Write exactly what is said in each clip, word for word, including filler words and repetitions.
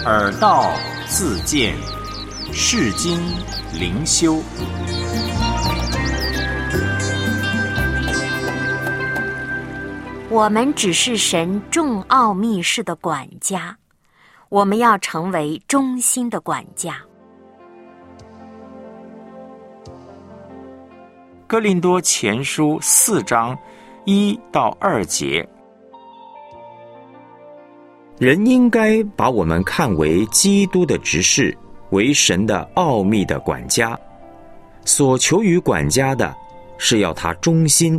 耳道自见，世经灵修。 我们只是神众奥秘事的管家，我们要成为忠心的管家。 哥林多前书四章一到二节， 人应该把我们看为基督的执事，为神的奥秘的管家。所求于管家的，是要他忠心。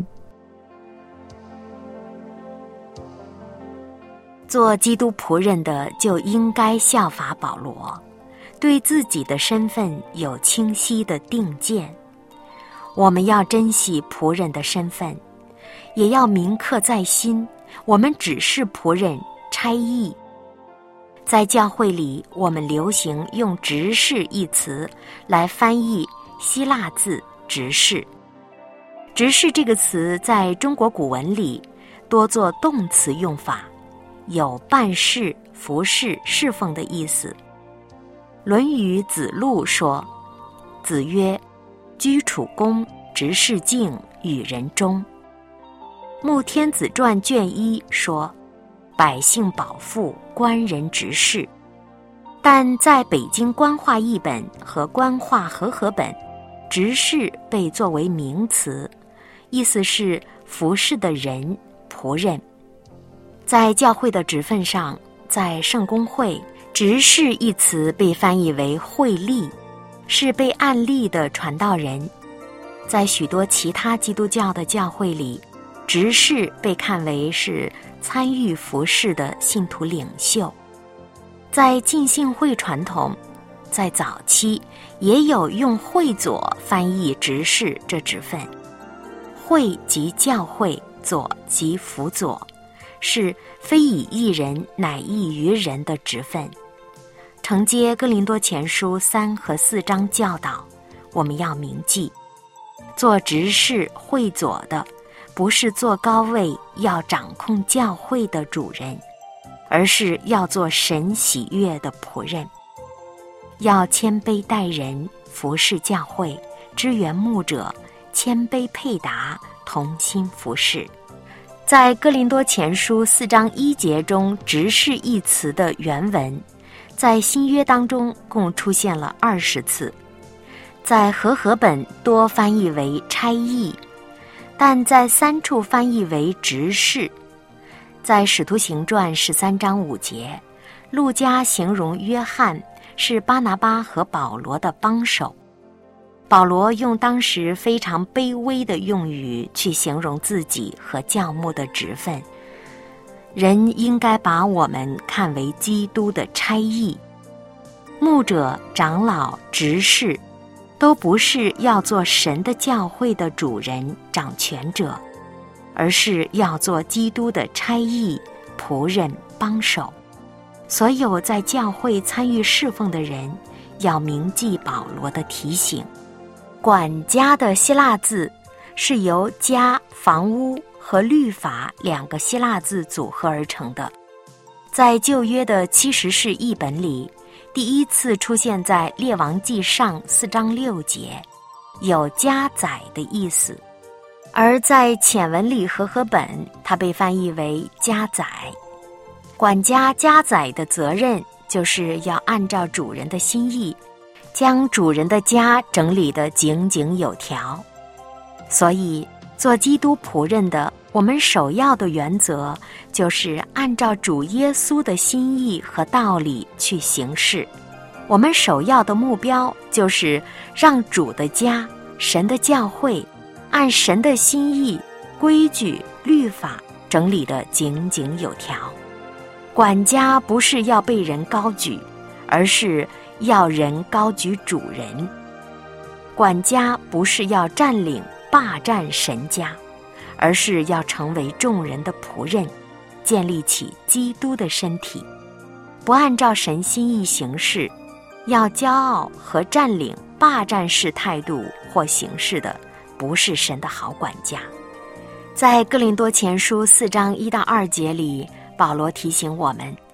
做基督仆人的就应该效法保罗，对自己的身份有清晰的定见。我们要珍惜仆人的身份，也要铭刻在心，我们只是仆人，差役。在教会里，我们流行用执事一词来翻译希腊字执事。执事这个词在中国古文里多做动词用法，有办事、服侍、侍奉的意思。论语子路说，子曰：居处恭，执事敬，与人忠。穆天子传卷一说，百姓保父，官人执事。但在北京官话译本和官话和合本，执事被作为名词，意思是服侍的人、仆人。在教会的职分上，在圣公会，执事一词被翻译为会吏，是被按立的传道人。在许多其他基督教的教会里，执事被看为是参与服事的信徒领袖。在浸信会传统，在早期也有用会佐翻译执事这职分。会即教会，佐即辅佐，是非以一人乃异于人的职分。承接哥林多前书三和四章教导，我们要铭记，做执事会佐的不是做高位要掌控教会的主人，而是要做神喜悦的仆人。要谦卑待人，服侍教会，支援牧者，谦卑配搭，同心服侍。在哥林多前书四章一节中，执事一词的原文在新约当中共出现了二十次，在和合本多翻译为差役，但在三处翻译为执事。在使徒行传十三章五节，路加形容约翰是巴拿巴和保罗的帮手。保罗用当时非常卑微的用语去形容自己和教牧的职分。人应该把我们看为基督的差役。牧者、长老、执事都不是要做神的教会的主人、掌权者，而是要做基督的差役、仆人、帮手。所有在教会参与侍奉的人要铭记保罗的提醒。管家的希腊字是由家、房屋和律法两个希腊字组合而成的。在旧约的七十士译本里，第一次出现在列王纪上四章六节，有家宰的意思。而在浅文里和合本，它被翻译为家宰。管家家宰的责任就是要按照主人的心意，将主人的家整理得井井有条。所以做基督仆人的，我们首要的原则就是按照主耶稣的心意和道理去行事。我们首要的目标就是让主的家、神的教会按神的心意、规矩、律法整理得井井有条。管家不是要被人高举，而是要人高举主人。管家不是要占领、霸占神家，而是要成为众人的仆人，建立起基督的身体。不按照神心意行事，要骄傲和占领、霸占式态度或行事的，不是神的好管家。在哥林多前书四章一到二节里，保罗提醒我们，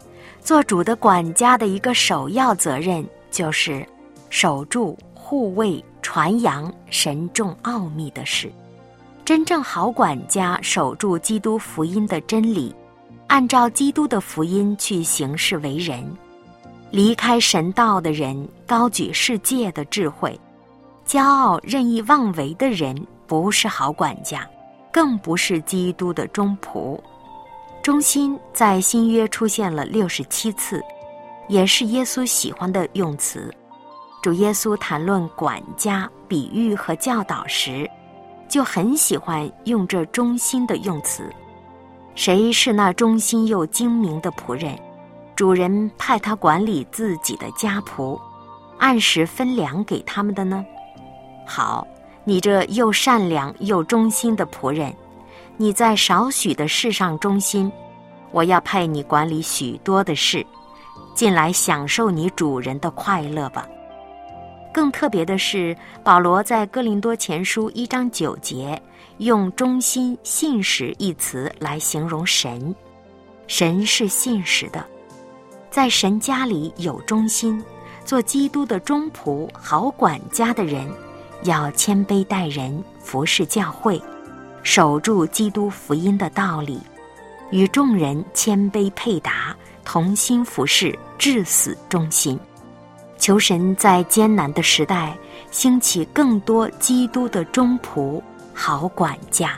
做主的管家的一个首要责任就是守住、护卫、传扬神众奥秘的事。真正好管家守住基督福音的真理，按照基督的福音去行事为人。离开神道的人高举世界的智慧，骄傲任意妄为的人不是好管家，更不是基督的忠仆。忠心在新约出现了六十七次，也是耶稣喜欢的用词。主耶稣谈论管家、比喻和教导时，就很喜欢用这忠心的用词。谁是那忠心又精明的仆人？主人派他管理自己的家仆，按时分粮给他们的呢？好，你这又善良又忠心的仆人，你在少许的事上忠心，我要派你管理许多的事，进来享受你主人的快乐吧。更特别的是，保罗在哥林多前书一章九节用忠心信实一词来形容神。神是信实的，在神家里有忠心，做基督的忠仆、好管家的人，要谦卑待人，服侍教会，守住基督福音的道理，与众人谦卑配搭，同心服侍，至死忠心。求神在艰难的时代兴起更多基督的忠仆、好管家。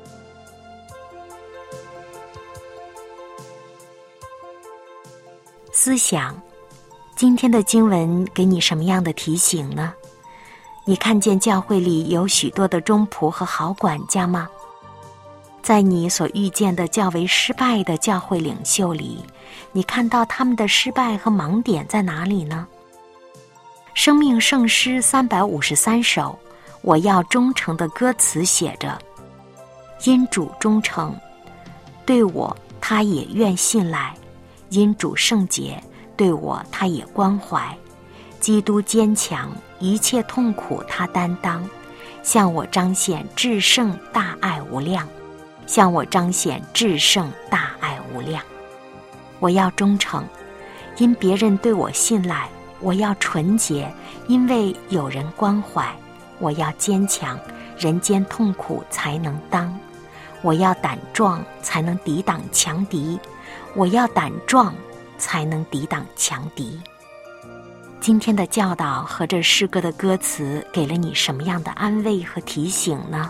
思想，今天的经文给你什么样的提醒呢？你看见教会里有许多的忠仆和好管家吗？在你所遇见的较为失败的教会领袖里，你看到他们的失败和盲点在哪里呢？生命圣诗三百五十三首，我要忠诚的歌词写着：因主忠诚，对我他也愿信赖；因主圣洁，对我他也关怀。基督坚强，一切痛苦他担当，向我彰显至圣大爱无量，向我彰显至圣大爱无量。我要忠诚，因别人对我信赖；我要纯洁，因为有人关怀；我要坚强，人间痛苦才能当；我要胆壮，才能抵挡强敌；我要胆壮，才能抵挡强敌。今天的教导和这诗歌的歌词给了你什么样的安慰和提醒呢？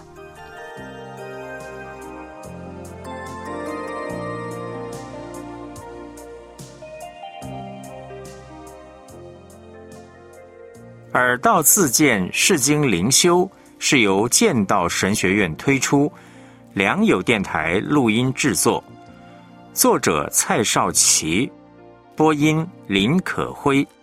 耳道自荐释经灵修是由剑道神学院推出，良友电台录音制作，作者蔡少琪，播音林可辉。